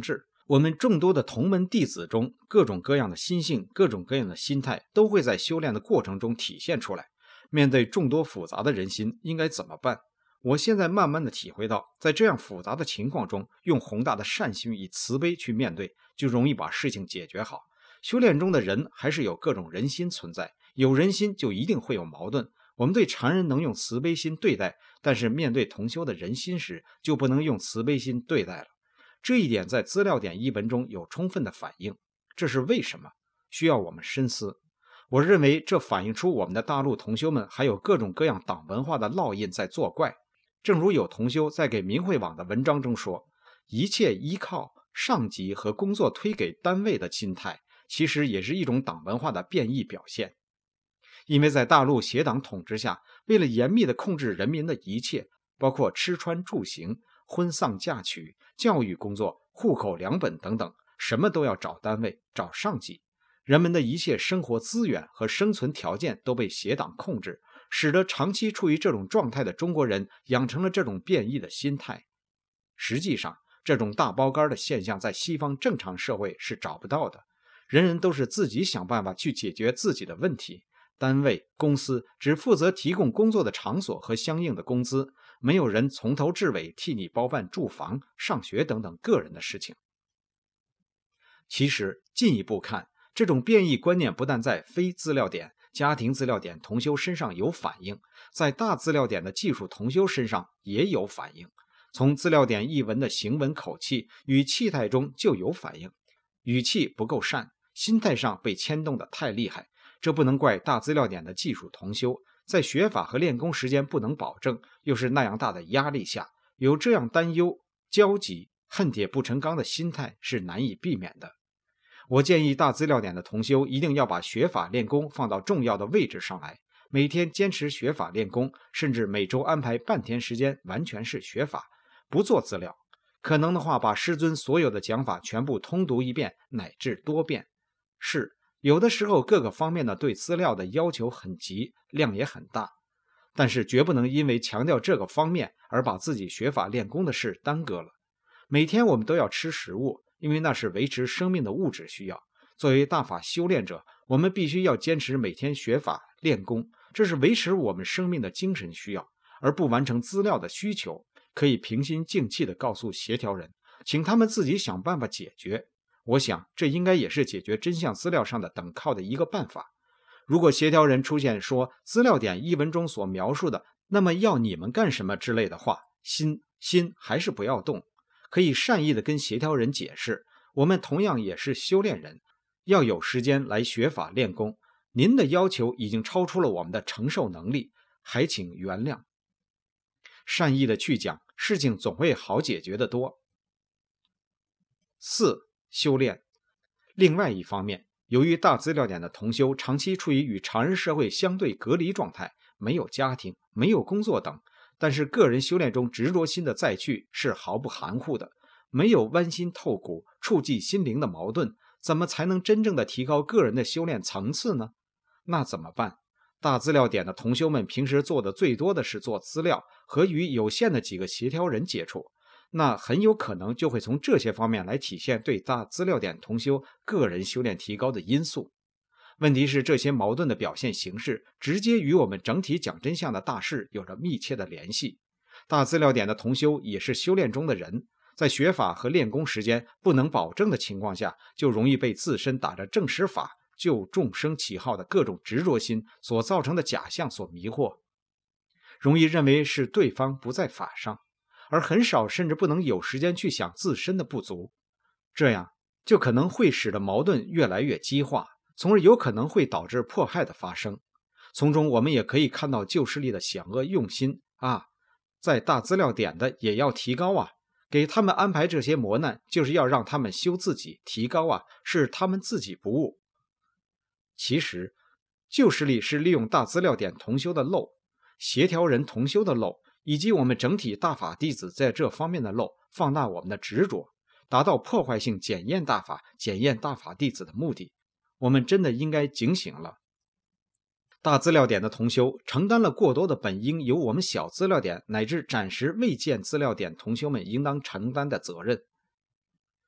我们众多的同门弟子中，各种各样的心性、各种各样的心态都会在修炼的过程中体现出来。面对众多复杂的人心，应该怎么办？我现在慢慢的体会到，在这样复杂的情况中，用宏大的善心与慈悲去面对，就容易把事情解决好。修炼中的人还是有各种人心存在，有人心就一定会有矛盾。我们对常人能用慈悲心对待，但是面对同修的人心时，就不能用慈悲心对待了。这一点在资料点一文中有充分的反映，这是为什么？需要我们深思。我认为这反映出我们的大陆同修们还有各种各样党文化的烙印在作怪。正如有同修在给明慧网的文章中说，一切依靠上级和工作推给单位的心态，其实也是一种党文化的变异表现。因为在大陆邪党统治下，为了严密地控制人民的一切，包括吃穿住行、婚丧嫁娶、教育工作、户口两本等等，什么都要找单位、找上级。人们的一切生活资源和生存条件都被邪党控制，使得长期处于这种状态的中国人养成了这种变异的心态。实际上，这种大包干的现象在西方正常社会是找不到的，人人都是自己想办法去解决自己的问题。单位、公司只负责提供工作的场所和相应的工资，没有人从头至尾替你包办住房、上学等等个人的事情。其实进一步看，这种变异观念不但在非资料点、家庭资料点同修身上有反应，在大资料点的技术同修身上也有反应。从资料点一文的行文口气与气态中就有反应，语气不够善，心态上被牵动得太厉害。这不能怪大资料点的技术同修，在学法和练功时间不能保证，又是那样大的压力下，有这样担忧、焦急、恨铁不成钢的心态是难以避免的。我建议大资料点的同修一定要把学法练功放到重要的位置上来，每天坚持学法练功，甚至每周安排半天时间完全是学法，不做资料。可能的话，把师尊所有的讲法全部通读一遍，乃至多遍。是有的时候各个方面的对资料的要求很急，量也很大，但是绝不能因为强调这个方面而把自己学法练功的事耽搁了。每天我们都要吃食物，因为那是维持生命的物质需要。作为大法修炼者，我们必须要坚持每天学法练功，这是维持我们生命的精神需要，而不完成资料的需求。可以平心静气地告诉协调人，请他们自己想办法解决。我想这应该也是解决真相资料上的等靠的一个办法。如果协调人出现说资料点一文中所描述的那么要你们干什么之类的话，心还是不要动。可以善意地跟协调人解释，我们同样也是修炼人，要有时间来学法练功，您的要求已经超出了我们的承受能力，还请原谅。善意的去讲，事情总会好解决得多。4. 修炼。另外一方面，由于大资料点的同修长期处于与常人社会相对隔离状态，没有家庭，没有工作等，但是个人修炼中执着心的再去是毫不含糊的，没有剜心透骨、触及心灵的矛盾，怎么才能真正的提高个人的修炼层次呢？那怎么办？大资料点的同修们平时做的最多的是做资料和与有限的几个协调人接触，那很有可能就会从这些方面来体现对大资料点同修个人修炼提高的因素。问题是这些矛盾的表现形式直接与我们整体讲真相的大事有着密切的联系。大资料点的同修也是修炼中的人，在学法和练功时间不能保证的情况下，就容易被自身打着正实法救众生旗号的各种执着心所造成的假象所迷惑，容易认为是对方不在法上，而很少甚至不能有时间去想自身的不足，这样就可能会使得矛盾越来越激化，从而有可能会导致迫害的发生。从中我们也可以看到旧势力的险恶用心啊，在大资料点的也要提高啊，给他们安排这些磨难，就是要让他们修自己提高啊，是他们自己不悟。其实旧势力是利用大资料点同修的漏，协调人同修的漏，以及我们整体大法弟子在这方面的漏，放大我们的执着，达到破坏性检验大法、检验大法弟子的目的。我们真的应该警醒了。大资料点的同修承担了过多的本应由我们小资料点乃至暂时未见资料点同修们应当承担的责任。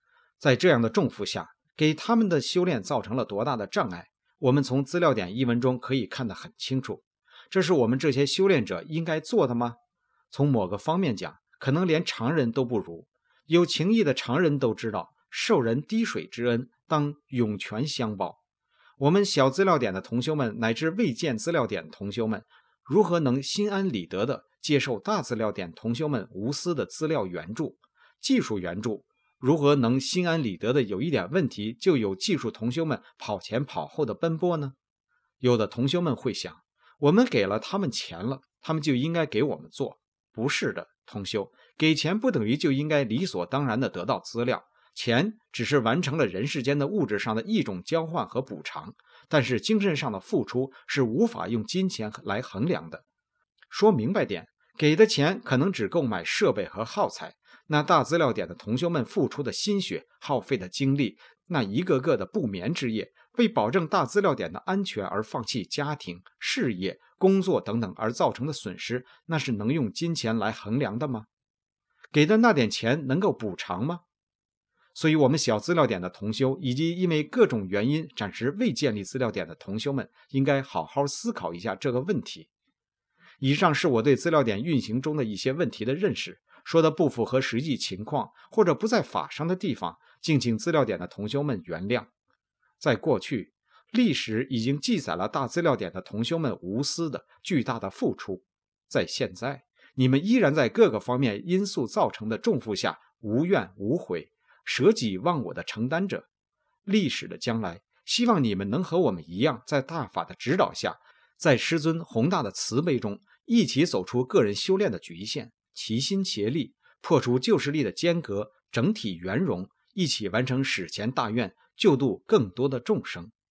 在这样的重负下，给他们的修炼造成了多大的障碍，我们从资料点一文中可以看得很清楚。这是我们这些修炼者应该做的吗？从某个方面讲，可能连常人都不如。有情义的常人都知道，受人滴水之恩，当涌泉相报。我们小资料点的同修们，乃至未见资料点同修们，如何能心安理得地接受大资料点同修们无私的资料援助、技术援助？如何能心安理得的有一点问题就有技术同修们跑前跑后的奔波呢？有的同修们会想，我们给了他们钱了，他们就应该给我们做。不是的，同修，给钱不等于就应该理所当然的得到资料，钱只是完成了人世间的物质上的一种交换和补偿，但是精神上的付出是无法用金钱来衡量的。说明白点，给的钱可能只够买设备和耗材，那大资料点的同修们付出的心血、耗费的精力，那一个个的不眠之夜，为保证大资料点的安全而放弃家庭、事业、工作等等而造成的损失，那是能用金钱来衡量的吗？给的那点钱能够补偿吗？所以我们小资料点的同修，以及因为各种原因暂时未建立资料点的同修们，应该好好思考一下这个问题。以上是我对资料点运行中的一些问题的认识，说的不符合实际情况或者不在法上的地方，敬请资料点的同修们原谅。在过去，历史已经记载了大资料点的同修们无私的巨大的付出，在现在，你们依然在各个方面因素造成的重负下无怨无悔，舍己忘我的承担着。历史的将来，希望你们能和我们一样，在大法的指导下，在师尊宏大的慈悲中，一起走出个人修炼的局限，齐心协力，破除旧势力的间隔，整体圆融，一起完成史前大愿，救度更多的众生。